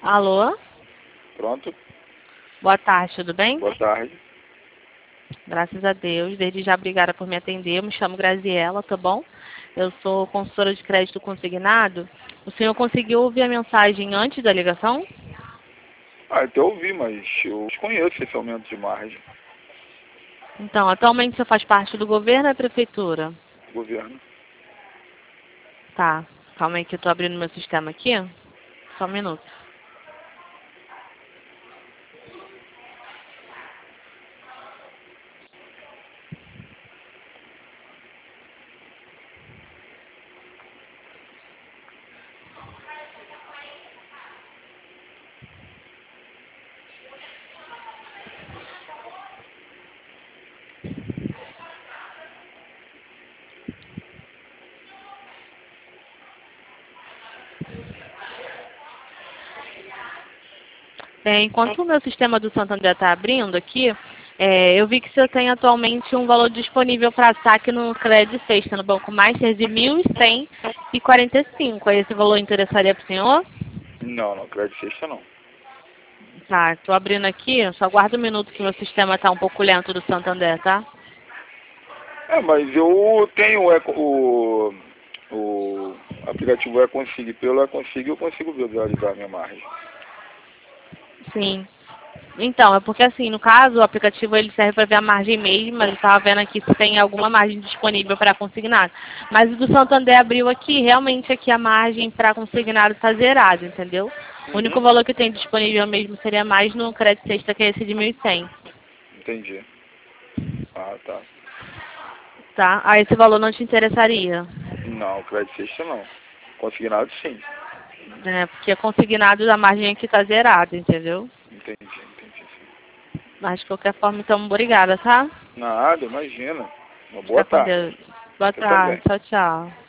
Alô? Pronto. Boa tarde, tudo bem? Boa tarde. Graças a Deus. Desde já, obrigada por me atender. Eu me chamo Graziela, tá bom? Eu sou consultora de crédito consignado. O senhor conseguiu ouvir a mensagem antes da ligação? Até ouvi, mas eu desconheço esse aumento de margem. Então, atualmente você faz parte do governo ou da prefeitura? Governo. Tá. Calma aí que eu tô abrindo meu sistema aqui. Só um minuto. Bem, enquanto o meu sistema do Santander está abrindo aqui, eu vi que você tem atualmente um valor disponível para saque no Crédito Sexta, no Banco Master, de 1.145. Aí esse valor interessaria para o senhor? Não, crédito sexta não. Tá, estou abrindo aqui, só aguarda um minuto que meu sistema está um pouco lento do Santander, tá? Mas eu tenho o aplicativo Econsig. Pelo Econsig eu consigo visualizar a minha margem. Sim. Então, é porque assim, no caso, o aplicativo ele serve para ver a margem mesmo, mas eu estava vendo aqui se tem alguma margem disponível para consignado. Mas o do Santander abriu aqui, realmente aqui a margem para consignado está zerada, entendeu? O único Uhum. valor que tem disponível mesmo seria mais no crédito sexta, que é esse de 1.100. Entendi. Ah, tá. Tá? Aí esse valor não te interessaria. Não, crédito sexta não. Consignado sim. Né? Porque consignado a margem aqui está zerada, entendeu? Entendi sim. Mas de qualquer forma, então, obrigada, tá? Nada, imagina. Uma boa Fica com tarde. Deus. Boa Você também. tarde. Tchau, tchau.